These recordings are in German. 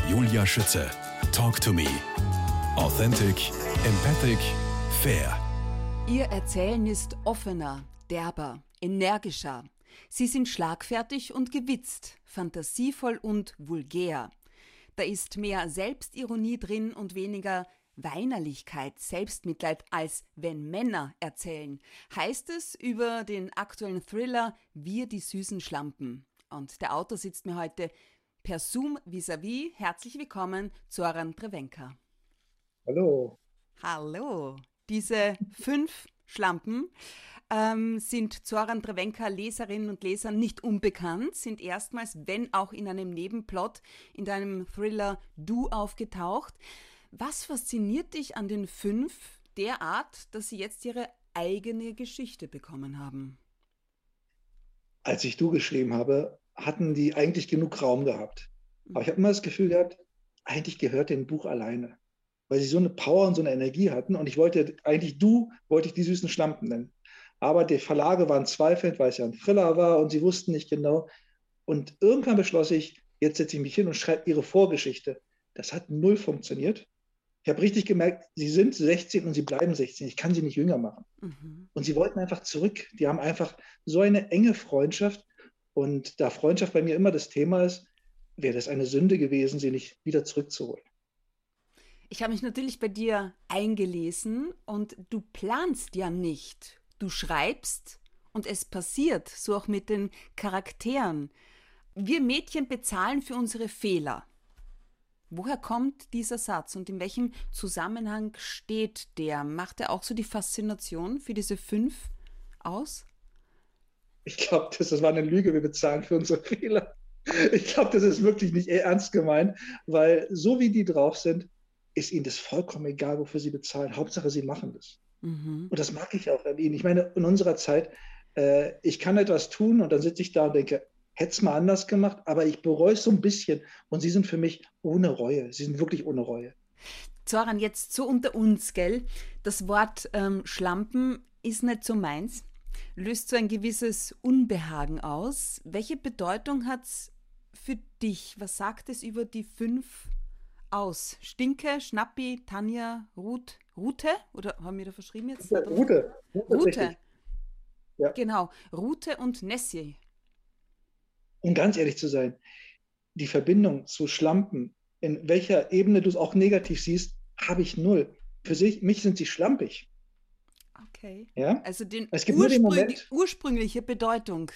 Julia Schütze. Talk to me. Authentic, empathic, fair. Ihr Erzählen ist offener, derber, energischer. Sie sind schlagfertig und gewitzt, fantasievoll und vulgär. Da ist mehr Selbstironie drin und weniger Weinerlichkeit, Selbstmitleid, als wenn Männer erzählen, heißt es über den aktuellen Thriller Wir, die süßen Schlampen. Und der Autor sitzt mir heute per Zoom vis-à-vis. Herzlich willkommen, Zoran Drevenka. Hallo. Hallo. Diese 5 Schlampen sind Zoran Drevenka Leserinnen und Lesern nicht unbekannt, sind erstmals, wenn auch in einem Nebenplot, in deinem Thriller Du aufgetaucht. Was fasziniert dich an den 5 derart, dass sie jetzt ihre eigene Geschichte bekommen haben? Als ich Du geschrieben habe, hatten die eigentlich genug Raum gehabt. Aber ich habe immer das Gefühl gehabt, eigentlich gehört dem Buch alleine. Weil sie so eine Power und so eine Energie hatten. Und ich wollte eigentlich wollte ich die süßen Schlampen nennen. Aber die Verlage waren zweifelnd, weil es ja ein Thriller war und sie wussten nicht genau. Und irgendwann beschloss ich, jetzt setze ich mich hin und schreibe ihre Vorgeschichte. Das hat null funktioniert. Ich habe richtig gemerkt, sie sind 16 und sie bleiben 16. Ich kann sie nicht jünger machen. Und sie wollten einfach zurück. Die haben einfach so eine enge Freundschaft. Und da Freundschaft bei mir immer das Thema ist, wäre das eine Sünde gewesen, sie nicht wieder zurückzuholen. Ich habe mich natürlich bei dir eingelesen und du planst ja nicht. Du schreibst und es passiert, so auch mit den Charakteren. Wir Mädchen bezahlen für unsere Fehler. Woher kommt dieser Satz und in welchem Zusammenhang steht der? Macht er auch so die Faszination für diese 5 aus? Ich glaube, das war eine Lüge, wir bezahlen für unsere Fehler. Ich glaube, das ist wirklich nicht ernst gemeint, weil so wie die drauf sind, ist ihnen das vollkommen egal, wofür sie bezahlen. Hauptsache, sie machen das. Und das mag ich auch an ihnen. Ich meine, in unserer Zeit, ich kann etwas tun und dann sitze ich da und denke, hätte es mal anders gemacht, aber ich bereue es so ein bisschen. Und sie sind für mich ohne Reue. Sie sind wirklich ohne Reue. Zoran, jetzt so unter uns, gell? Das Wort Schlampen ist nicht so meins. Löst so ein gewisses Unbehagen aus. Welche Bedeutung hat es für dich? Was sagt es über die 5 aus? Stinke, Schnappi, Tanja, Rute? Oder haben wir da verschrieben jetzt? Rute. Rute. Ja. Genau, Rute und Nessie. Um ganz ehrlich zu sein, die Verbindung zu Schlampen, in welcher Ebene du es auch negativ siehst, habe ich null. Mich sind sie schlampig. Okay. Ja? Also Es gibt nur den Moment, ursprüngliche Bedeutung.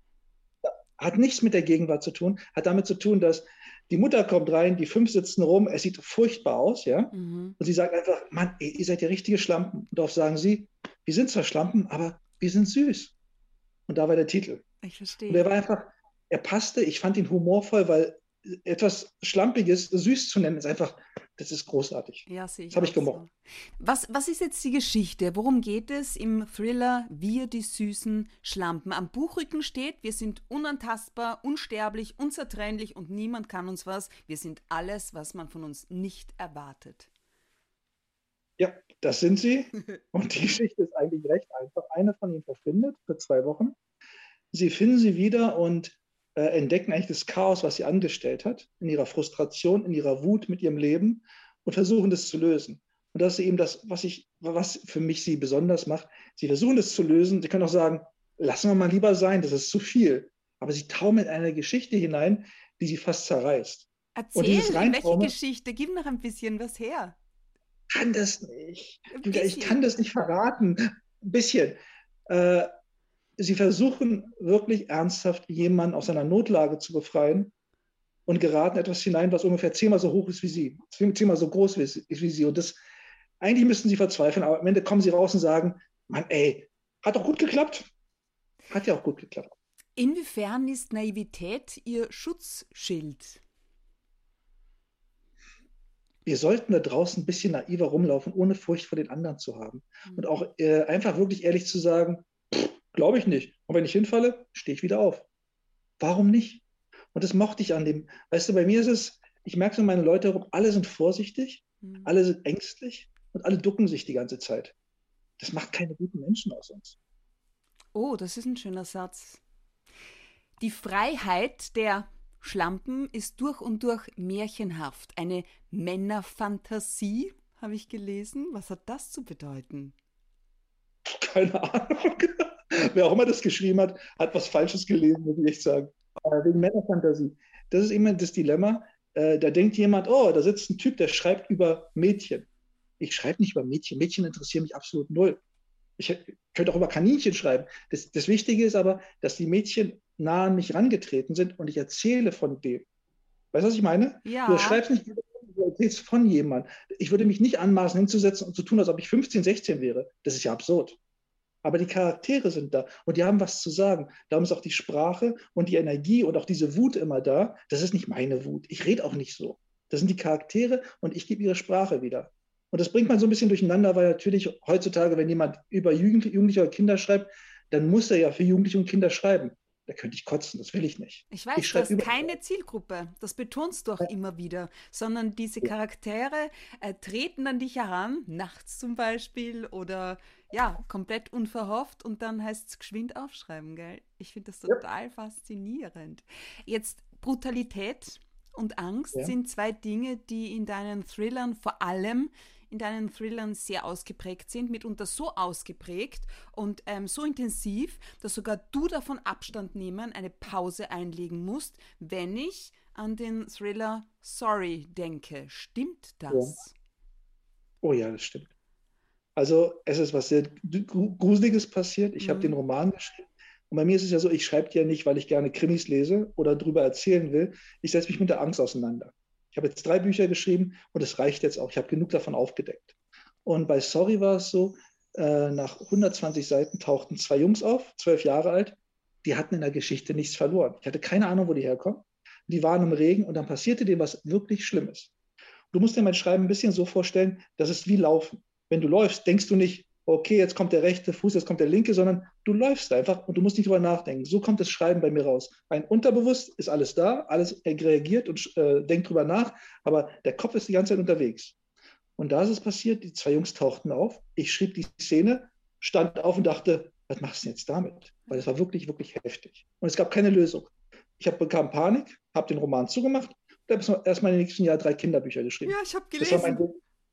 hat nichts mit der Gegenwart zu tun, hat damit zu tun, dass die Mutter kommt rein, die 5 sitzen rum, es sieht furchtbar aus, ja? Und sie sagt einfach, Mann, ihr seid ja richtige Schlampen. Und darauf sagen sie, wir sind zwar Schlampen, aber wir sind süß. Und da war der Titel. Ich verstehe. Und er war einfach, er passte, ich fand ihn humorvoll, weil etwas Schlampiges süß zu nennen, ist einfach, das ist großartig. Ja, sehe ich. Das habe ich auch gemocht. so. Was ist jetzt die Geschichte? Worum geht es im Thriller Wir, die süßen Schlampen? Am Buchrücken steht, wir sind unantastbar, unsterblich, unzertrennlich und niemand kann uns was. Wir sind alles, was man von uns nicht erwartet. Ja, das sind sie. Und die Geschichte ist eigentlich recht einfach. Eine von ihnen verschwindet für 2 Wochen. Sie finden sie wieder und entdecken eigentlich das Chaos, was sie angestellt hat, in ihrer Frustration, in ihrer Wut mit ihrem Leben und versuchen das zu lösen. Und das ist eben das, was für mich sie besonders macht. Sie versuchen das zu lösen. Sie können auch sagen, lassen wir mal lieber sein, das ist zu viel. Aber sie taumeln in eine Geschichte hinein, die sie fast zerreißt. Erzähl, in welche Geschichte? Gib noch ein bisschen was her. Kann das nicht. Ich kann das nicht verraten. Ein bisschen. Sie versuchen wirklich ernsthaft, jemanden aus seiner Notlage zu befreien und geraten etwas hinein, was ungefähr 10-mal so hoch ist wie sie, 10-mal so groß ist wie sie. Und eigentlich müssten sie verzweifeln, aber am Ende kommen sie raus und sagen, Mann, ey, hat doch gut geklappt. Hat ja auch gut geklappt. Inwiefern ist Naivität Ihr Schutzschild? Wir sollten da draußen ein bisschen naiver rumlaufen, ohne Furcht vor den anderen zu haben. Und auch einfach wirklich ehrlich zu sagen, glaube ich nicht. Und wenn ich hinfalle, stehe ich wieder auf. Warum nicht? Und das mochte ich an dem, weißt du, bei mir ist es, ich merke so meine Leute herum, alle sind vorsichtig, alle sind ängstlich und alle ducken sich die ganze Zeit. Das macht keine guten Menschen aus uns. Oh, das ist ein schöner Satz. Die Freiheit der Schlampen ist durch und durch märchenhaft. Eine Männerfantasie, habe ich gelesen. Was hat das zu bedeuten? Keine Ahnung. Wer auch immer das geschrieben hat, hat was Falsches gelesen, muss ich echt sagen. Wegen Männerfantasie. Das ist immer das Dilemma. Da denkt jemand, oh, da sitzt ein Typ, der schreibt über Mädchen. Ich schreibe nicht über Mädchen. Mädchen interessieren mich absolut null. Ich könnte auch über Kaninchen schreiben. Das Wichtige ist aber, dass die Mädchen nah an mich rangetreten sind und ich erzähle von dem. Weißt du, was ich meine? Ja. Du schreibst nicht, du erzählst von jemandem. Ich würde mich nicht anmaßen, hinzusetzen und zu tun, als ob ich 15, 16 wäre. Das ist ja absurd. Aber die Charaktere sind da und die haben was zu sagen. Darum ist auch die Sprache und die Energie und auch diese Wut immer da. Das ist nicht meine Wut. Ich rede auch nicht so. Das sind die Charaktere und ich gebe ihre Sprache wieder. Und das bringt man so ein bisschen durcheinander, weil natürlich heutzutage, wenn jemand über Jugendliche oder Kinder schreibt, dann muss er ja für Jugendliche und Kinder schreiben. Da könnte ich kotzen, das will ich nicht. Ich weiß, du hast keine Zielgruppe, das betonst du auch immer wieder, sondern diese Charaktere treten an dich heran, nachts zum Beispiel oder ja, komplett unverhofft und dann heißt es geschwind aufschreiben, gell? Ich finde das total faszinierend. Jetzt Brutalität und Angst sind zwei Dinge, die in deinen Thrillern vor allem in deinen Thrillern sehr ausgeprägt sind, mitunter so ausgeprägt und so intensiv, dass sogar du davon Abstand nehmen, eine Pause einlegen musst, wenn ich an den Thriller Sorry denke. Stimmt das? Ja. Oh ja, das stimmt. Also es ist was sehr Gruseliges passiert. Ich habe den Roman geschrieben. Und bei mir ist es ja so, ich schreibe ja nicht, weil ich gerne Krimis lese oder darüber erzählen will. Ich setze mich mit der Angst auseinander. Ich habe jetzt 3 Bücher geschrieben und es reicht jetzt auch. Ich habe genug davon aufgedeckt. Und bei Sorry war es so, nach 120 Seiten tauchten 2 Jungs auf, 12 Jahre alt. Die hatten in der Geschichte nichts verloren. Ich hatte keine Ahnung, wo die herkommen. Die waren im Regen und dann passierte dem was wirklich Schlimmes. Du musst dir mein Schreiben ein bisschen so vorstellen, das ist wie Laufen. Wenn du läufst, denkst du nicht, okay, jetzt kommt der rechte Fuß, jetzt kommt der linke, sondern du läufst einfach und du musst nicht drüber nachdenken. So kommt das Schreiben bei mir raus. Ein Unterbewusst ist alles da, alles reagiert und denkt drüber nach, aber der Kopf ist die ganze Zeit unterwegs. Und da ist es passiert, die 2 Jungs tauchten auf, ich schrieb die Szene, stand auf und dachte, was machst du denn jetzt damit? Weil es war wirklich, wirklich heftig. Und es gab keine Lösung. Ich bekam Panik, habe den Roman zugemacht und habe erstmal im nächsten Jahr 3 Kinderbücher geschrieben. Ja, ich habe gelesen.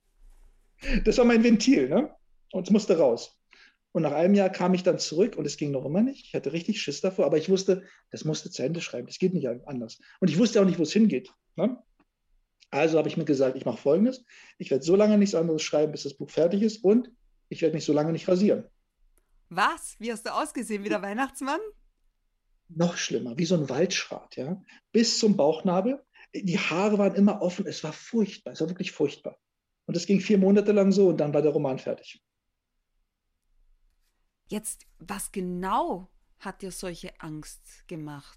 Das war mein Ventil, ne? Und es musste raus. Und nach einem Jahr kam ich dann zurück und es ging noch immer nicht. Ich hatte richtig Schiss davor, aber ich wusste, das musste zu Ende schreiben. Das geht nicht anders. Und ich wusste auch nicht, wo es hingeht. Ne? Also habe ich mir gesagt, ich mache Folgendes. Ich werde so lange nichts anderes schreiben, bis das Buch fertig ist und ich werde mich so lange nicht rasieren. Was? Wie hast du ausgesehen wie der Weihnachtsmann? Noch schlimmer, wie so ein Waldschrat. Ja? Bis zum Bauchnabel. Die Haare waren immer offen. Es war furchtbar. Es war wirklich furchtbar. Und es ging 4 Monate lang so und dann war der Roman fertig. Jetzt, was genau hat dir solche Angst gemacht?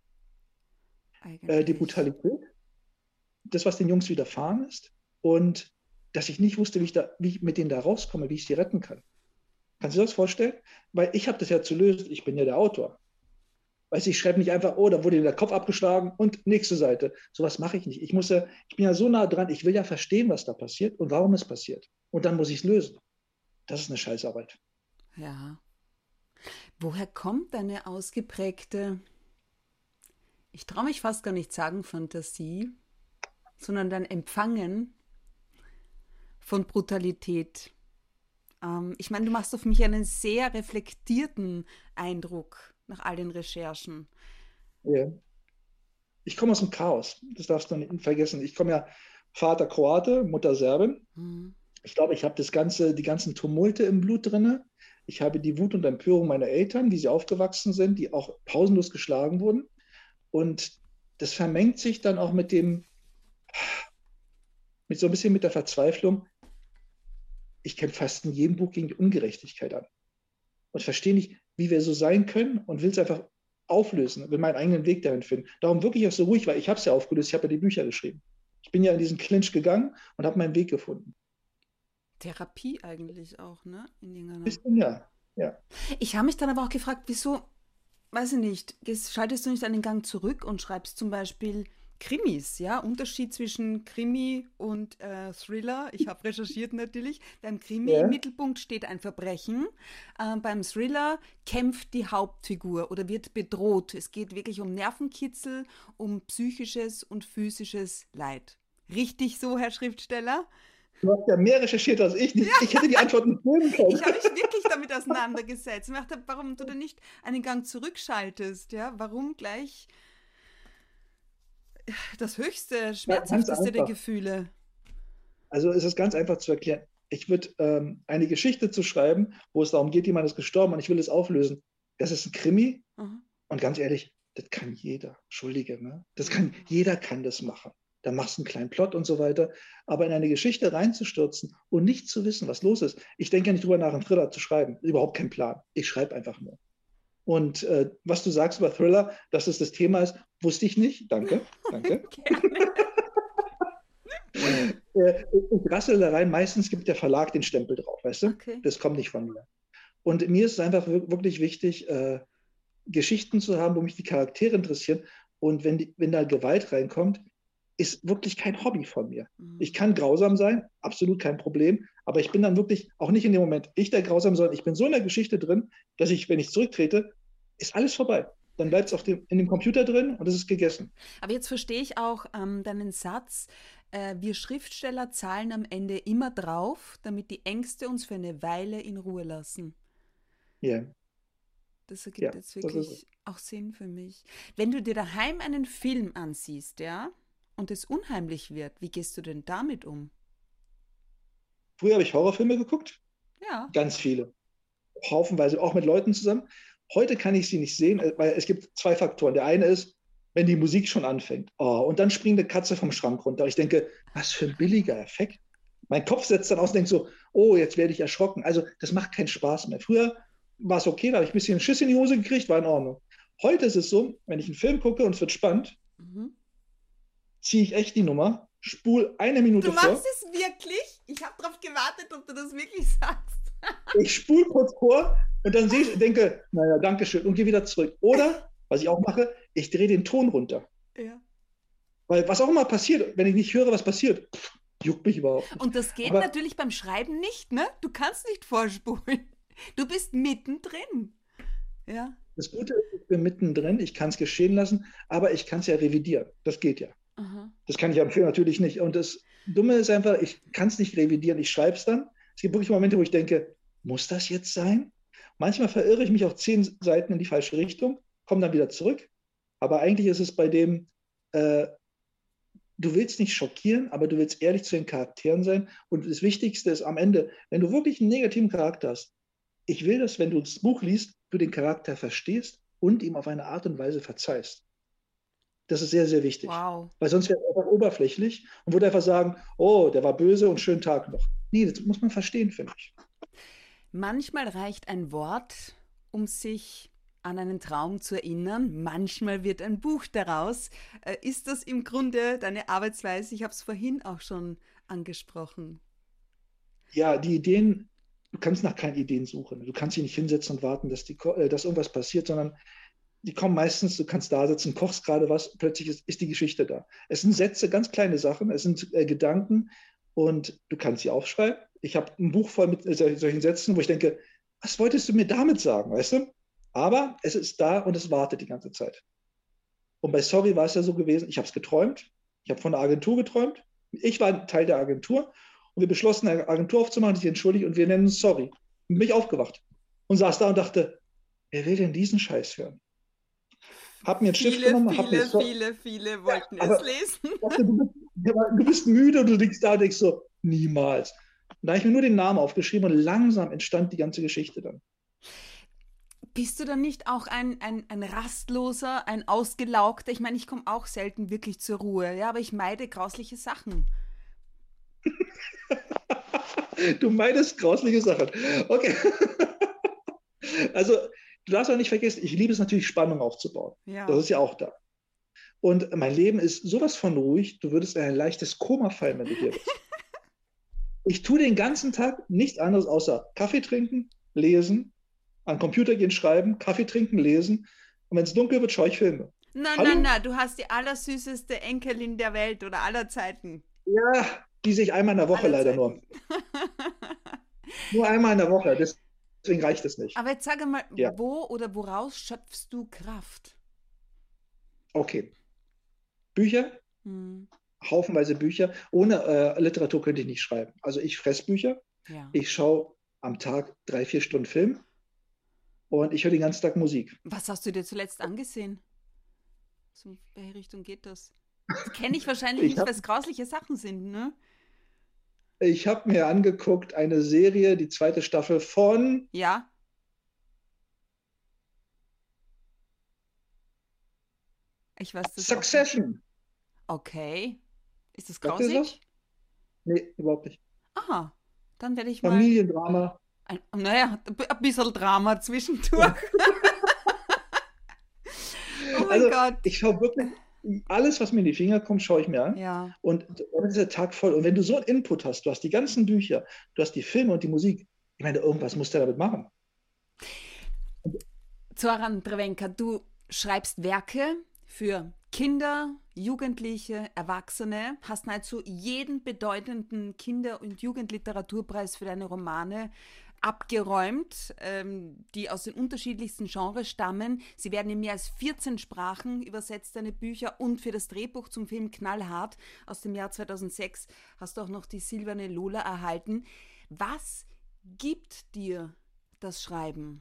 Die Brutalität, das, was den Jungs widerfahren ist und dass ich nicht wusste, wie ich mit denen da rauskomme, wie ich sie retten kann. Kannst du dir das vorstellen? Weil ich habe das ja zu lösen, ich bin ja der Autor. Weißt du, ich schreibe nicht einfach, oh, da wurde der Kopf abgeschlagen und nächste Seite. Sowas mache ich nicht. Ich bin ja so nah dran, ich will ja verstehen, was da passiert und warum es passiert. Und dann muss ich es lösen. Das ist eine Scheißarbeit. Ja. Woher kommt deine ausgeprägte, ich traue mich fast gar nicht sagen Fantasie, sondern dein Empfangen von Brutalität? Ich meine, du machst auf mich einen sehr reflektierten Eindruck nach all den Recherchen. Ja. Ich komme aus dem Chaos, das darfst du nicht vergessen. Ich komme ja Vater Kroate, Mutter Serbin. Ich glaube, ich habe die ganzen Tumulte im Blut drin. Ich habe die Wut und Empörung meiner Eltern, wie sie aufgewachsen sind, die auch pausenlos geschlagen wurden. Und das vermengt sich dann auch mit so ein bisschen mit der Verzweiflung. Ich kämpfe fast in jedem Buch gegen die Ungerechtigkeit an. Und verstehe nicht, wie wir so sein können und will es einfach auflösen, will meinen eigenen Weg dahin finden. Darum wirklich auch so ruhig, weil ich habe es ja aufgelöst, ich habe ja die Bücher geschrieben. Ich bin ja in diesen Clinch gegangen und habe meinen Weg gefunden. Therapie eigentlich auch, ne? Bisschen, ja. Ich habe mich dann aber auch gefragt, wieso, weiß ich nicht, schaltest du nicht einen Gang zurück und schreibst zum Beispiel Krimis, ja, Unterschied zwischen Krimi und Thriller. Ich habe recherchiert natürlich. Beim Krimi im Ja. Mittelpunkt steht ein Verbrechen. Beim Thriller kämpft die Hauptfigur oder wird bedroht. Es geht wirklich um Nervenkitzel, um psychisches und physisches Leid. Richtig so, Herr Schriftsteller? Du hast ja mehr recherchiert als ich. Ich hätte die Antwort nicht geben können. Ich habe mich wirklich damit auseinandergesetzt. Ich dachte, warum du da nicht einen Gang zurückschaltest, ja? Warum gleich das höchste, Ja, ganz schmerzhafteste der einfach. Gefühle? Also es ist ganz einfach zu erklären. Ich würde eine Geschichte zu schreiben, wo es darum geht, jemand ist gestorben und ich will es auflösen. Das ist ein Krimi Aha. und ganz ehrlich, das kann jeder. Entschuldige, ne? Jeder kann das machen. Da machst du einen kleinen Plot und so weiter. Aber in eine Geschichte reinzustürzen und nicht zu wissen, was los ist. Ich denke ja nicht drüber nach, einen Thriller zu schreiben. Überhaupt kein Plan. Ich schreibe einfach nur. Und was du sagst über Thriller, dass es das Thema ist, wusste ich nicht. Danke, danke. Ich rassel da rein. Meistens gibt der Verlag den Stempel drauf, weißt du? Okay. Das kommt nicht von mir. Und mir ist es einfach wirklich wichtig, Geschichten zu haben, wo mich die Charaktere interessieren. Und wenn da Gewalt reinkommt, ist wirklich kein Hobby von mir. Ich kann grausam sein, absolut kein Problem, aber ich bin dann wirklich auch nicht in dem Moment ich der grausam, sondern ich bin so in der Geschichte drin, dass ich, wenn ich zurücktrete, ist alles vorbei. Dann bleibt es in dem Computer drin und es ist gegessen. Aber jetzt verstehe ich auch deinen Satz, wir Schriftsteller zahlen am Ende immer drauf, damit die Ängste uns für eine Weile in Ruhe lassen. Ja. Das ergibt Ja, jetzt das ist wirklich auch Sinn für mich. Wenn du dir daheim einen Film ansiehst, ja, und es unheimlich wird, wie gehst du denn damit um? Früher habe ich Horrorfilme geguckt, Ja. ganz viele. Haufenweise, auch mit Leuten zusammen. Heute kann ich sie nicht sehen, weil es gibt zwei Faktoren. Der eine ist, wenn die Musik schon anfängt. Oh, und dann springt eine Katze vom Schrank runter. Ich denke, was für ein billiger Effekt. Mein Kopf setzt dann aus und denkt so, oh, jetzt werde ich erschrocken. Also das macht keinen Spaß mehr. Früher war es okay, da habe ich ein bisschen Schiss in die Hose gekriegt, war in Ordnung. Heute ist es so, wenn ich einen Film gucke und es wird spannend, ziehe ich echt die Nummer, spule eine Minute Du vor. machst es wirklich? Ich habe darauf gewartet, ob du das wirklich sagst. Ich spule kurz vor und dann denke, naja, danke schön und gehe wieder zurück. Oder, was ich auch mache, ich drehe den Ton runter. Ja. Weil was auch immer passiert, wenn ich nicht höre, was passiert, juckt mich überhaupt nicht. Und das geht Aber natürlich beim Schreiben nicht, ne? Du kannst nicht vorspulen. Du bist mittendrin. Ja. das Gute ist, ich bin mittendrin, ich kann es geschehen lassen, aber ich kann es ja revidieren. Das geht ja. Aha. Das kann ich am Film natürlich nicht. Und das Dumme ist einfach, ich kann es nicht revidieren, ich schreibe es dann. Es gibt wirklich Momente, wo ich denke, muss das jetzt sein? Manchmal verirre ich mich auch 10 Seiten in die falsche Richtung, komme dann wieder zurück. Aber eigentlich ist es bei dem, du willst nicht schockieren, aber du willst ehrlich zu den Charakteren sein. Und das Wichtigste ist am Ende, wenn du wirklich einen negativen Charakter hast, ich will, dass, wenn du das Buch liest, du den Charakter verstehst und ihm auf eine Art und Weise verzeihst. Das ist sehr, sehr wichtig. Wow. Weil sonst wäre es einfach oberflächlich und würde einfach sagen, oh, der war böse und schönen Tag noch. Nee, das muss man verstehen, finde ich. Manchmal reicht ein Wort, um sich an einen Traum zu erinnern. Manchmal wird ein Buch daraus. Ist das im Grunde deine Arbeitsweise? Ich habe es vorhin auch schon angesprochen. Ja, die Ideen, du kannst nach keinen Ideen suchen. Du kannst dich nicht hinsetzen und warten, dass irgendwas passiert, sondern die kommen meistens, du kannst da sitzen, kochst gerade was, plötzlich ist die Geschichte da. Es sind Sätze, ganz kleine Sachen, es sind Gedanken und du kannst sie aufschreiben. Ich habe ein Buch voll mit solchen Sätzen, wo ich denke, was wolltest du mir damit sagen, weißt du? Aber es ist da und es wartet die ganze Zeit. Und bei Sorry war es ja so gewesen, ich habe es geträumt, ich habe von der Agentur geträumt, ich war ein Teil der Agentur und wir beschlossen, eine Agentur aufzumachen, die sich entschuldigt und wir nennen es Sorry. Und bin ich aufgewacht und saß da und dachte, wer will denn diesen Scheiß hören? Hab mir einen Stift genommen, Viele wollten es lesen. Dachte, du bist müde und du liegst da und denkst so, niemals. Und da habe ich mir nur den Namen aufgeschrieben und langsam entstand die ganze Geschichte dann. Bist du dann nicht auch ein Rastloser, ein Ausgelaugter? Ich meine, ich komme auch selten wirklich zur Ruhe, ja, aber ich meide grausliche Sachen. Du meidest grausliche Sachen. Okay. Also, du darfst auch nicht vergessen, ich liebe es natürlich, Spannung aufzubauen. Ja. Das ist ja auch da. Und mein Leben ist sowas von ruhig, du würdest in ein leichtes Koma fallen, wenn du hier bist. Ich tue den ganzen Tag nichts anderes außer Kaffee trinken, lesen, an den Computer gehen, schreiben, Kaffee trinken, lesen. Und wenn es dunkel wird, schaue ich Filme. Hallo? du hast die allersüßeste Enkelin der Welt oder aller Zeiten. Ja, die sehe ich einmal in der Woche Aller leider nur. Zeiten. Nur einmal in der Woche, deswegen reicht es nicht. Aber jetzt sage mal, Ja, wo oder woraus schöpfst du Kraft? okay. Bücher, Hm, haufenweise Bücher. Ohne Literatur könnte ich nicht schreiben. Also ich fresse Bücher, ja. ich schaue am Tag 3, 4 Stunden Film und ich höre den ganzen Tag Musik. Was hast du dir zuletzt angesehen? So, in welche Richtung geht das? Das kenne ich wahrscheinlich Ich nicht, habe weil es grausliche Sachen sind, ne? ich hab mir angeguckt eine Serie, die 2. Staffel von Ja, ich weiß das auch nicht. Succession. Okay. Ist das Sagt ihr das was? grausig? Nee, überhaupt nicht. Aha, dann werde ich mal. Familiendrama. Naja, ein bisschen Drama zwischendurch. Oh mein Also Gott. ich schaue wirklich alles, was mir in die Finger kommt, schaue ich mir an. Ja. Und dann ist der Tag voll. Und wenn du so einen Input hast, du hast die ganzen Bücher, du hast die Filme und die Musik, ich meine, irgendwas musst du damit machen. Zoran Drevenka, du schreibst Werke für Kinder, Jugendliche, Erwachsene, hast nahezu jeden bedeutenden Kinder- und Jugendliteraturpreis für deine Romane abgeräumt, die aus den unterschiedlichsten Genres stammen. Sie werden in mehr als 14 Sprachen übersetzt, deine Bücher, und für das Drehbuch zum Film Knallhart aus dem Jahr 2006 hast du auch noch die Silberne Lola erhalten. Was gibt dir das Schreiben?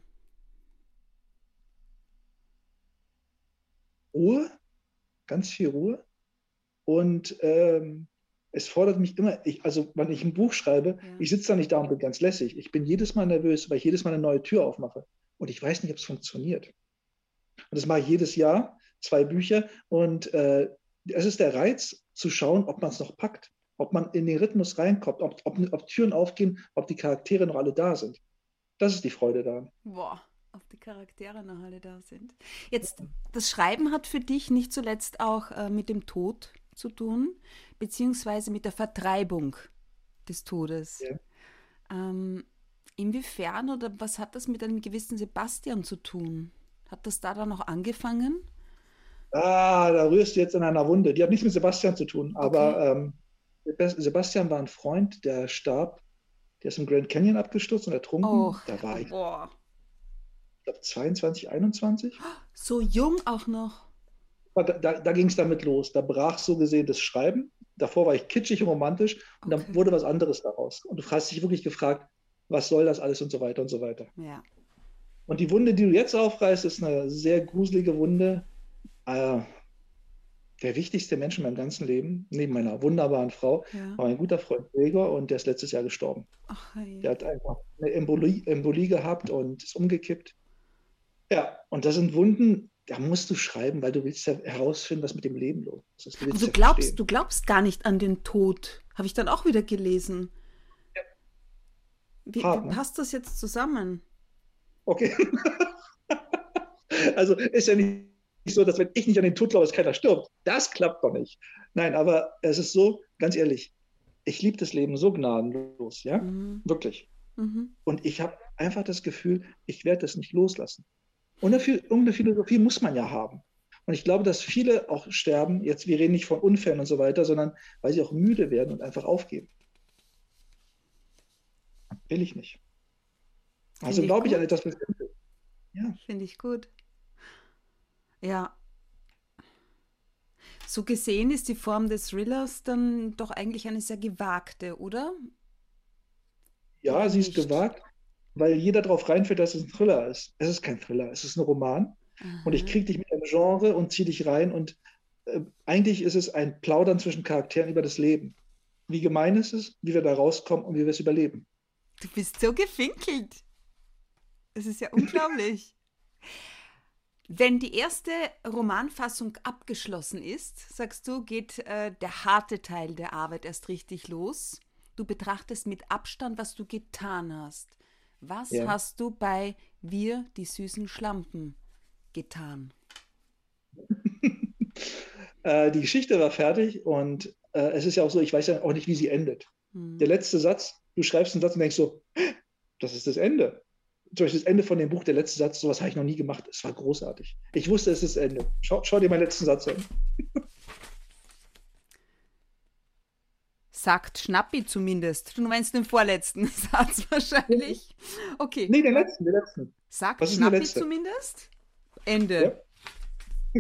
Ruhe, ganz viel Ruhe. Und es fordert mich immer, also wenn ich ein Buch schreibe, Ja. ich sitze da nicht da und bin ganz lässig. Ich bin jedes Mal nervös, weil ich jedes Mal eine neue Tür aufmache. Und ich weiß nicht, ob es funktioniert. Und das mache ich jedes Jahr, 2 Bücher. Und es ist der Reiz, zu schauen, ob man es noch packt, ob man in den Rhythmus reinkommt, ob Türen aufgehen, ob die Charaktere noch alle da sind. Das ist die Freude daran. Boah, ob die Charaktere noch alle da sind. Jetzt, das Schreiben hat für dich nicht zuletzt auch mit dem Tod zu tun, beziehungsweise mit der Vertreibung des Todes. Ja. Inwiefern oder was hat das mit einem gewissen Sebastian zu tun? Hat das da dann noch angefangen? Da rührst du jetzt in einer Wunde. Die hat nichts mit Sebastian zu tun, aber Sebastian war ein Freund, der starb. Der ist im Grand Canyon abgestürzt und Oh, ertrunken. Da war ich, boah. glaube 22, 21. So jung auch noch. Aber da ging es damit los. Da brach so gesehen das Schreiben. Davor war ich kitschig und romantisch und Okay. dann wurde was anderes daraus. Und du hast dich wirklich gefragt, was soll das alles und so weiter und so weiter. Ja. Und die Wunde, die du jetzt aufreißt, ist eine sehr gruselige Wunde. Der wichtigste Mensch in meinem ganzen Leben, neben meiner wunderbaren Frau, Ja. war mein guter Freund Gregor und der ist letztes Jahr gestorben. Ach, hey. Der hat einfach eine Embolie gehabt und ist umgekippt. Ja, und das sind Wunden, da musst du schreiben, weil du willst ja herausfinden, was mit dem Leben los ist. Du willst Also ja verstehen. du glaubst gar nicht an den Tod. Habe ich dann auch wieder gelesen. Wie Hart, ne? passt das jetzt zusammen? Okay. Also ist ja nicht so, dass wenn ich nicht an den Tod glaube, dass keiner stirbt. Das klappt doch nicht. Nein, aber es ist so, ganz ehrlich, ich liebe das Leben so gnadenlos, ja? Mhm. Wirklich. Mhm. Und ich habe einfach das Gefühl, ich werde das nicht loslassen. Und irgendeine Philosophie muss man ja haben. Und ich glaube, dass viele auch sterben, jetzt wir reden nicht von Unfällen und so weiter, sondern weil sie auch müde werden und einfach aufgeben. Will ich nicht. Also Finde ich glaube ich an gut. etwas Bestimmtes. Ja. Finde ich gut. Ja. So gesehen ist die Form des Thrillers dann doch eigentlich eine sehr gewagte, oder? Ja, Oder sie ist nicht? gewagt, weil jeder darauf reinfällt, dass es ein Thriller ist. Es ist kein Thriller, es ist ein Roman. Und ich Aha. kriege dich mit einem Genre und ziehe dich rein. Und eigentlich ist es ein Plaudern zwischen Charakteren über das Leben. Wie gemein ist es, wie wir da rauskommen und wie wir es überleben. Du bist so gefinkelt. Das ist ja unglaublich. Wenn die erste Romanfassung abgeschlossen ist, sagst du, geht der harte Teil der Arbeit erst richtig los. Du betrachtest mit Abstand, was du getan hast. Was Ja. hast du bei Wir, die süßen Schlampen, getan? Die Geschichte war fertig und es ist ja auch so, ich weiß ja auch nicht, wie sie endet. Der Hm. letzte Satz, du schreibst einen Satz und denkst so, das ist das Ende. zum Beispiel das Ende von dem Buch, der letzte Satz, sowas habe ich noch nie gemacht. Es war großartig. Ich wusste, es ist das Ende. Schau dir meinen letzten Satz an. Sagt Schnappi zumindest. Du meinst den vorletzten Satz wahrscheinlich. Okay. Nee, den letzten. Sagt Schnappi zumindest? Ende. Ja.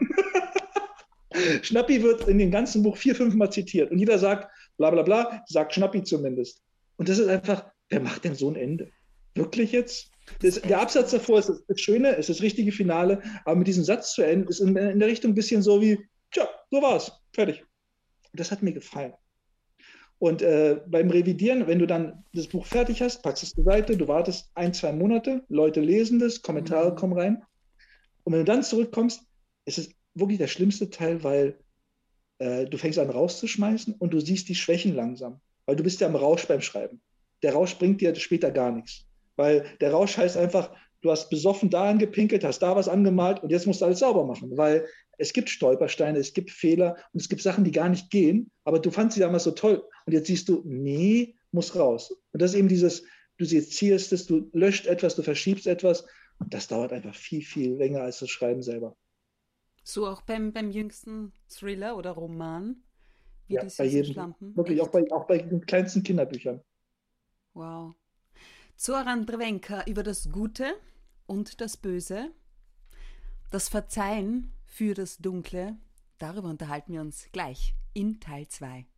Schnappi wird in dem ganzen Buch 4-5 Mal zitiert. Und jeder sagt, bla bla bla, sagt Schnappi zumindest. Und das ist einfach, wer macht denn so ein Ende? Wirklich jetzt? Der Absatz davor ist das Schöne, ist das richtige Finale, aber mit diesem Satz zu enden, ist in der Richtung ein bisschen so wie, tja, so war's, fertig. Das hat mir gefallen. Und beim Revidieren, wenn du dann das Buch fertig hast, packst es zur Seite, du wartest 1-2 Monate, Leute lesen das, Kommentare kommen rein. Und wenn du dann zurückkommst, ist es wirklich der schlimmste Teil, weil du fängst an rauszuschmeißen und du siehst die Schwächen langsam. Weil du bist ja im Rausch beim Schreiben. Der Rausch bringt dir später gar nichts. Weil der Rausch heißt einfach, du hast besoffen da angepinkelt, hast da was angemalt und jetzt musst du alles sauber machen. Weil es gibt Stolpersteine, es gibt Fehler und es gibt Sachen, die gar nicht gehen, aber du fandst sie damals so toll und jetzt siehst du, nee, muss raus. Und das ist eben dieses, du sezierst es, du löscht etwas, du verschiebst etwas und das dauert einfach viel, viel länger als das Schreiben selber. So auch beim jüngsten Thriller oder Roman? Ja, bei jedem. Wirklich, auch bei den kleinsten Kinderbüchern. Wow. Zoran Drvenka über das Gute und das Böse, das Verzeihen für das Dunkle, darüber unterhalten wir uns gleich in Teil 2.